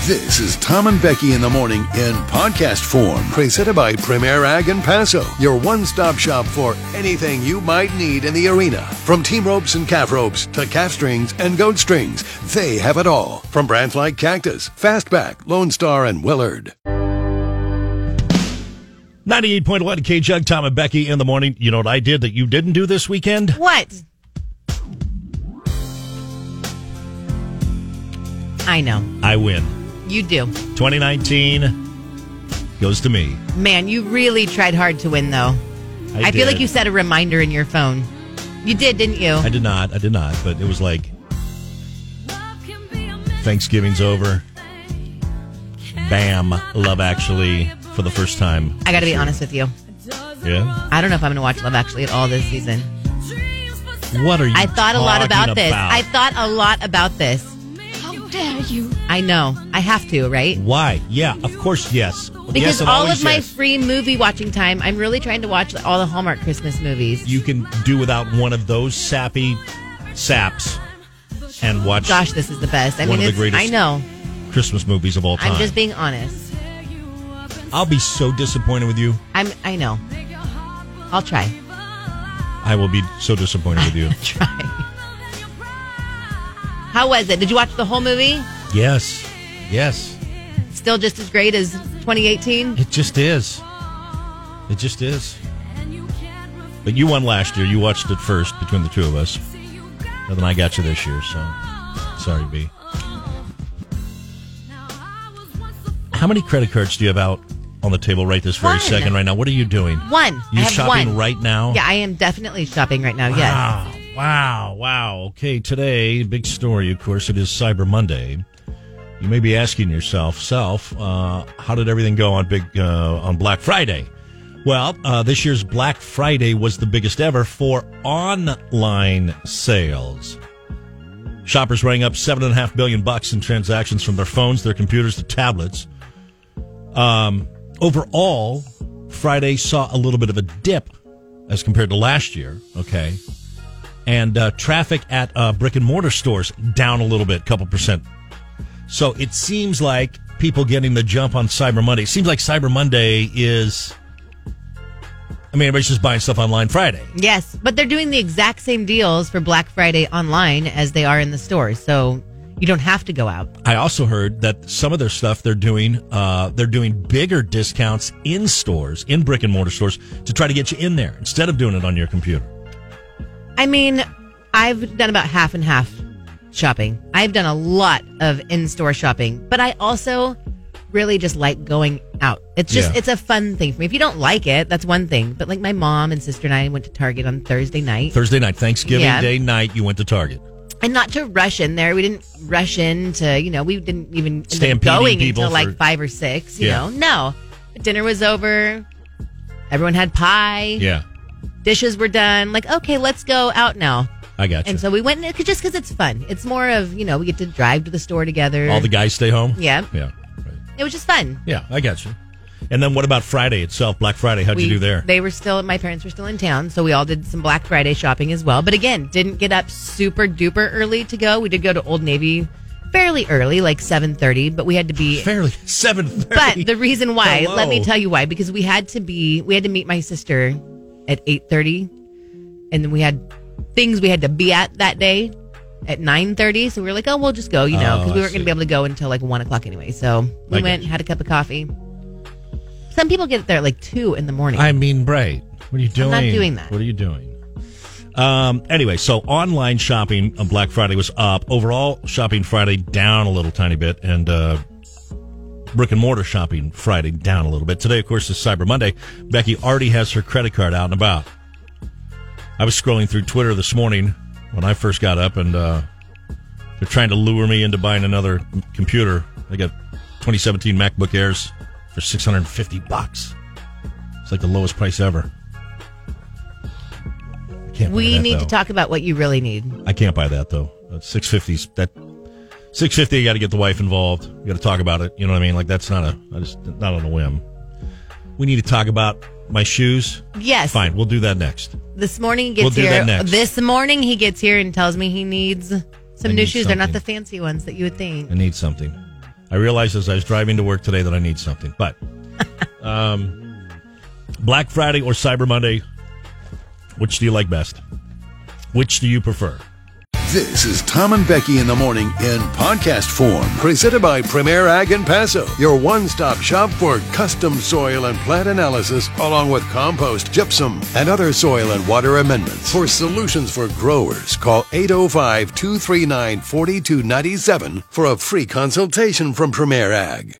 This is Tom and Becky in the morning in podcast form. Presented by Premier Ag and Paso, your one-stop shop for anything you might need in the arena. From team ropes and calf ropes to calf strings and goat strings, they have it all. From brands like Cactus, Fastback, Lone Star, and Willard. 98.1 K-Jug, Tom and Becky in the morning. You know what I did that you didn't do this weekend? What? I know. I win. You do. 2019 goes to me. Man, you really tried hard to win, though. I feel like you set a reminder in your phone. You did, didn't you? I did not, but it was like Thanksgiving's over. Bam, Love Actually for the first time. I got to be honest with you. Yeah? I don't know if I'm going to watch Love Actually at all this season. What are you I thought a lot about this. about? I thought a lot about this. How dare you? I know. I have to, right? Why? Yeah, of course, yes. Because yes, and all always of my yes. free movie watching time, I'm really trying to watch all the Hallmark Christmas movies. You can do without one of those sappy saps and watch Gosh, this is the best. I one mean, of the greatest I know. Christmas movies of all time. I'm just being honest. I'll be so disappointed with you. I know. I'll try. I will be so disappointed with you. Try. How was it? Did you watch the whole movie? Yes. Still just as great as 2018? It just is. But you won last year. You watched it first between the two of us. And then I got you this year, so sorry, B. How many credit cards do you have out on the table right this very second right now? What are you doing? One. You I have shopping one. right now? Yeah, I am definitely shopping right now, yes. Wow. Okay, today, big story, of course, it is Cyber Monday. You may be asking yourself, how did everything go on Black Friday? Well, this year's Black Friday was the biggest ever for online sales. Shoppers rang up $7.5 billion in transactions from their phones, their computers, to tablets. Overall, Friday saw a little bit of a dip as compared to last year, okay? And traffic at brick and mortar stores down a little bit, couple percent. So it seems like people getting the jump on Cyber Monday. It seems like Cyber Monday is... everybody's just buying stuff online Friday. Yes, but they're doing the exact same deals for Black Friday online as they are in the stores, so you don't have to go out. I also heard that some of their stuff they're doing bigger discounts in stores, in brick and mortar stores, to try to get you in there instead of doing it on your computer. I've done about half and half shopping. I've done a lot of in-store shopping, but I also really just like going out. It's just, It's a fun thing for me. If you don't like it, that's one thing. But like my mom and sister and I went to Target on Thursday night. Thanksgiving Day night, you went to Target. And not to rush in there. We didn't rush into, we didn't even end up Stampeding going people until like 5 or 6, you know. No. Dinner was over. Everyone had pie. Yeah. Dishes were done. Like, okay, let's go out now. I got you. And so we went just because it's fun. It's more of, we get to drive to the store together. All the guys stay home? Yeah. Yeah. Right. It was just fun. Yeah, I got you. And then what about Friday itself, Black Friday? How'd you do there? My parents were still in town, so we all did some Black Friday shopping as well. But again, didn't get up super duper early to go. We did go to Old Navy fairly early, like 7:30, but we had to be... Fairly? 7:30? But the reason why, Hello. let me tell you why, because we had to meet my sister at 8:30, and then we had things we had to be at that day at 9:30, so we were like, we'll just go, because we weren't going to be able to go until like 1 o'clock anyway. So we went, had a cup of coffee. Some people get there at like 2 in the morning. Right. What are you doing? I'm not doing that. What are you doing? Anyway, so online shopping on Black Friday was up. Overall, shopping Friday down a little tiny bit, and brick and mortar shopping Friday down a little bit. Today, of course, is Cyber Monday. Becky already has her credit card out and about. I was scrolling through Twitter this morning when I first got up, and they're trying to lure me into buying another computer. I got 2017 MacBook Airs for $650. It's like the lowest price ever. We need to talk about what you really need. I can't buy that though. $650. That $650. You got to get the wife involved. You got to talk about it. You know what I mean? Like that's not on a whim. We need to talk about my shoes. Yes. Fine. We'll do that next. This morning he gets do here. that next. This morning he gets here and tells me he needs some new shoes. something. They're not the fancy ones that you would think. I need something. I realized as I was driving to work today that I need something. But Black Friday or Cyber Monday, which do you like best? Which do you prefer? This is Tom and Becky in the morning in podcast form, presented by Premier Ag and Paso, your one-stop shop for custom soil and plant analysis, along with compost, gypsum, and other soil and water amendments. For solutions for growers, call 805-239-4297 for a free consultation from Premier Ag.